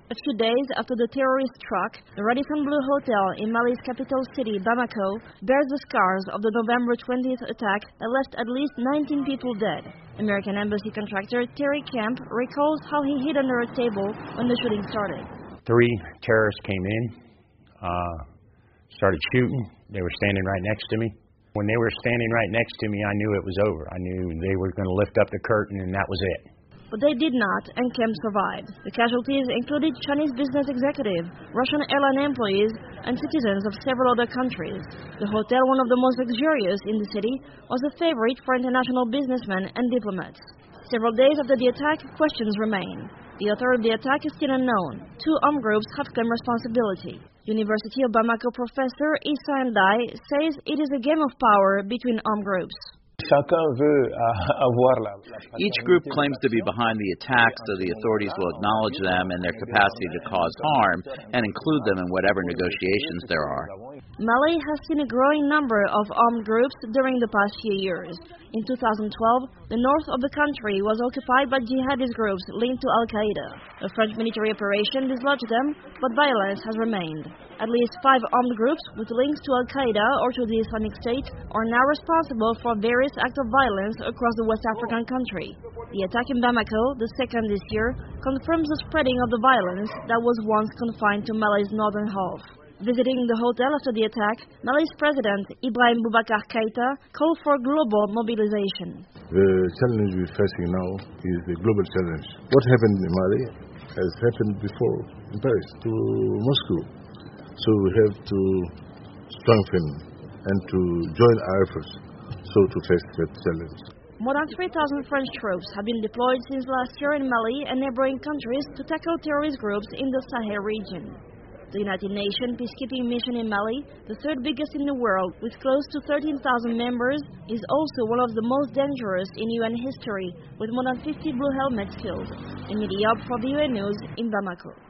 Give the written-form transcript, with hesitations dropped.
A few days after the terrorist struck, the Radisson Blu Hotel in Mali's capital city, Bamako, bears the scars of the November 20th attack that left at least 19 people dead. American embassy contractor Terry Kemp recalls how he hid under a table when the shooting started. 3 terrorists came in, started shooting. They were standing right next to me. When they were standing right next to me, I knew it was over. I knew they were going to lift up the curtain, and that was it. But they did not, and Kemp survived. The casualties included Chinese business executives, Russian airline employees, and citizens of several other countries. The hotel, one of the most luxurious in the city, was a favorite for international businessmen and diplomats. Several days after the attack, questions remain. The author of the attack is still unknown. 2 armed groups have claimed responsibility. University of Bamako professor Issa Ndai says it is a game of power between armed groups. Each group claims to be behind the attack, so the authorities will acknowledge them and their capacity to cause harm and include them in whatever negotiations there are. Mali has seen a growing number of armed groups during the past few years. In 2012, the north of the country was occupied by jihadist groups linked to Al-Qaeda. A French military operation dislodged them, but violence has remained. At least 5 armed groups with links to Al-Qaeda or to the Islamic State are now responsible for various acts of violence across the West African country. The attack in Bamako, the second this year, confirms the spreading of the violence that was once confined to Mali's northern half. Visiting the hotel after the attack, Mali's president, Ibrahim Boubacar Keïta, called for global mobilization. The challenge we're facing now is the global challenge. What happened in Mali has happened before in Paris to Moscow. So we have to strengthen and to join our efforts to face that challenge. More than 3,000 French troops have been deployed since last year in Mali and neighboring countries to tackle terrorist groups in the Sahel region. The United Nations peacekeeping mission in Mali, the 3rd biggest in the world with close to 13,000 members, is also one of the most dangerous in UN history, with more than 50 blue helmets killed. Emilia for the UN News in Bamako.